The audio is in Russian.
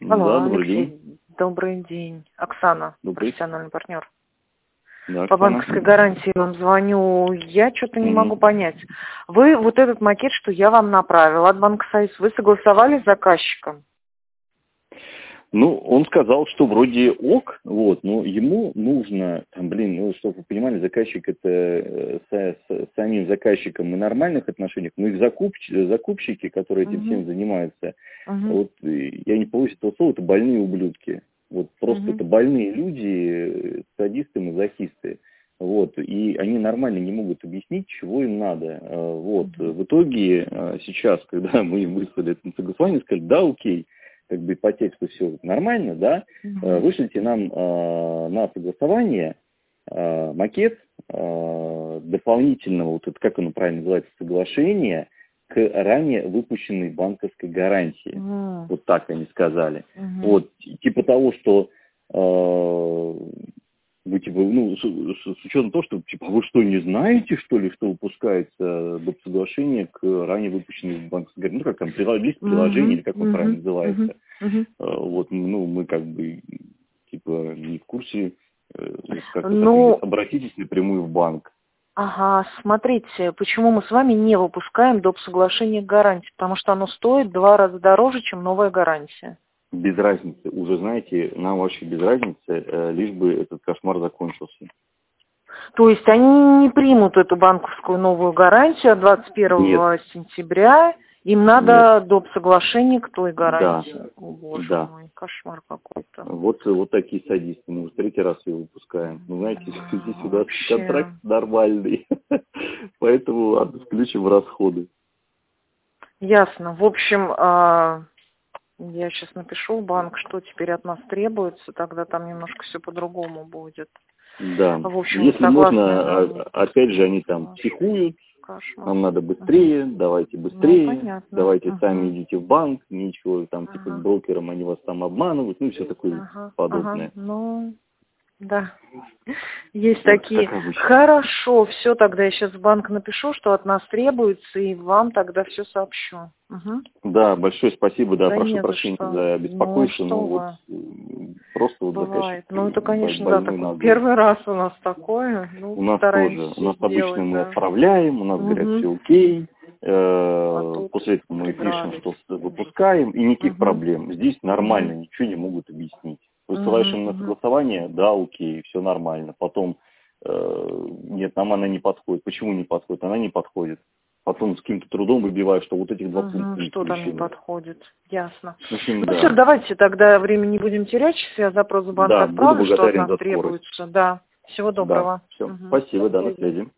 Алло, Да, добрый Алексей, день. добрый день. Оксана, Добрый. профессиональный партнер. Да, По Оксана. банковской гарантии вам звоню. Я что-то не могу Мгм. понять. Вы вот этот макет, что я вам направила от Банка Союз, вы согласовали с заказчиком? Ну, он сказал, что вроде ок, вот, но ему нужно, там, чтобы вы понимали, заказчик это с самим заказчиком и нормальных отношениях, но их закупщики, которые этим всем Угу. занимаются, Угу. вот, я не побоюсь этого слова, это больные ублюдки. Вот просто Угу. это больные люди, садисты, мазохисты. Вот, и они нормально не могут объяснить, чего им надо. Вот, в итоге сейчас, когда мы им выслали это на согласование, сказали, да, окей, как бы по тексту все нормально, да, вышлите нам на согласование макет дополнительного, вот это как оно правильно называется, соглашение к ранее выпущенной банковской гарантии. Угу. Вот так они сказали. Угу. Вот, типа того, что вы типа, с учетом того, что типа, вы что, не знаете, что ли, что выпускается доп. Соглашение к ранее выпущенной банковской гарантии? Ну, как там, лист приложения, или как он правильно называется. Вот, мы как бы, типа, не в курсе, как-то Ну, обратитесь напрямую в банк. ага, смотрите, почему мы с вами не выпускаем доп. Соглашение гарантии, потому что оно стоит в 2 раза дороже, чем новая гарантия. Без разницы. Уже, знаете, нам вообще без разницы, лишь бы этот кошмар закончился. То есть они не примут эту банковскую новую гарантию от 21 Нет. сентября. Им Нет. надо доп. Соглашение к той Да. гарантии. О, боже Да. мой, кошмар какой-то. Вот такие садисты. Мы уже 3-й раз ее выпускаем. Ну, знаете, здесь у нас Вообще. контракт нормальный. Поэтому ладно, включим расходы. Ясно. В общем, я сейчас напишу в банк, что теперь от нас требуется, тогда там немножко все по-другому будет. Да. В общем, Если согласны. можно, опять же, они там психуют. Кошмар. Нам надо быстрее, давайте Ну, быстрее, понятно. давайте сами идите в банк, ничего там, типа, Ага. с брокером они вас там обманывают, ну и все такое Ага. подобное. Ну, да. Есть Вот, такие. как обычно. Хорошо, все, тогда я сейчас в банк напишу, что от нас требуется, и вам тогда все сообщу. Угу. Да, большое спасибо, да, Да прошу не за прощения что. за Ну, беспокойство, что но вот вы. просто вот Бывает. заказчик Ну, это, конечно, да, больной такой на голову. первый раз у нас такое. Ну, У нас стараемся тоже, у все нас обычно сделать, мы да. отправляем, у нас говорят все окей, А тут после этого мы пишем, придрались. что выпускаем, и никаких Угу. проблем. Здесь нормально, ничего не могут объяснить. Высылаешь им на Угу. согласование, да, окей, все нормально. Потом, нет, нам она не подходит. Почему не подходит? Она не подходит. Потом с каким-то трудом выбиваю, что вот этих 2 пункта не Что там не включены. подходит? Ясно. В общем, Ну все, да. давайте тогда времени не будем терять. Сейчас я запрос в банк Да, буду отправлю, что от благодарен нас за скорость. требуется. Да. Всего Да, доброго. все. Угу. Спасибо, До да, на связи. связи.